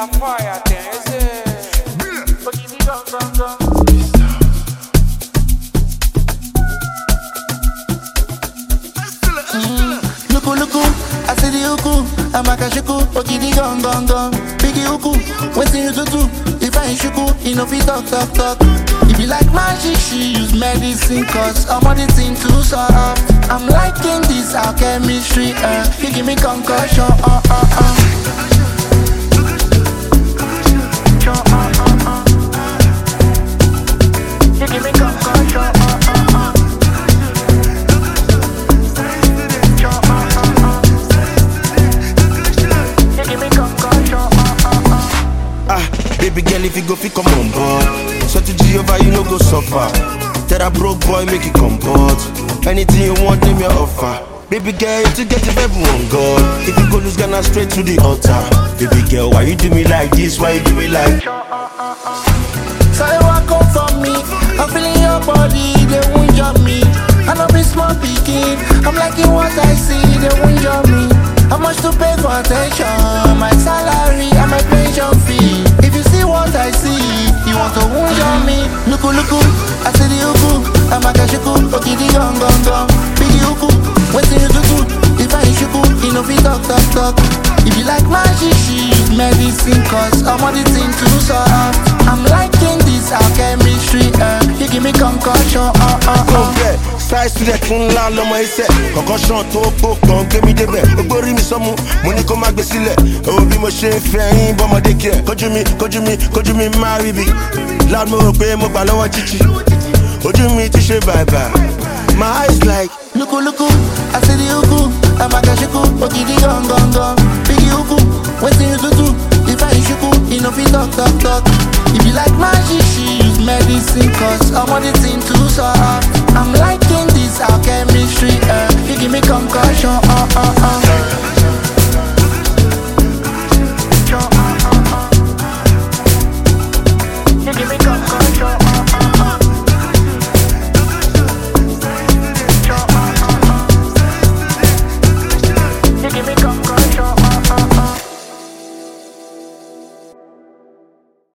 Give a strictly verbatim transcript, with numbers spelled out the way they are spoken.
a fire thing, is it? But give me gum, gum, gum. Luku luku, I see the uku, I'm a kashiku, okidi gong gong gong. Biggie uku, waiting you to do. If I ain't shuku, you know fi talk talk talk. If you like magic, she use medicine, cause I'm on the thing too soft. I'm liking this our chemistry, uh. You give me concussion, uh uh uh. You give me concussion, uh uh uh. Ah, baby girl, if you go fi come on board. So to Jehovah, you no go suffer. Tell that broke boy, make it comport. Anything you want, name your offer. Baby girl, to get if everyone God. If you go lose Ghana straight to the altar. Baby girl, why you do me like this? Why you do me like? So you walk up for me, I'm feeling your body, they won't jump me. I know be small picking, I'm liking what I see, they won't jump me. How much to pay for attention? My salary and my pension fee. If you see what I see, you want to wound on me. Luku luku, I see the uku, I'm a kashiku, okidi gong gong gong. Biggie uku, waiting you to do. If I ain't shuku, you know fi talk talk talk. If you like magic, she use medicine, cause I'm on the thing too soft. I'm liking this our chemistry, uh. You give me concussion, uh uh uh. Compare, size to the tune la lomo ise. Concussion to po kon gbé mi débẹ̀. Ogbori mi sọmu, mo ní kó má gbé sílẹ̀. O bí mo ṣe ń fẹ́ yín bọ́mọdé kí ẹ. Kojú mi, kojú mi, kojú mi má rí bi. Loud mo rò pé mo gbà lọ́wọ́ chichi. Ojú mi ti ṣe bàbà. My eyes like Luku luku, I see the uku, I'm a kashiku, okidi gong gong gong. Biggie uku, waiting you to do. If I ain't shuku, you know fi talk talk talk. If you like magic, she use medicine, cause I'm on the thing too soft.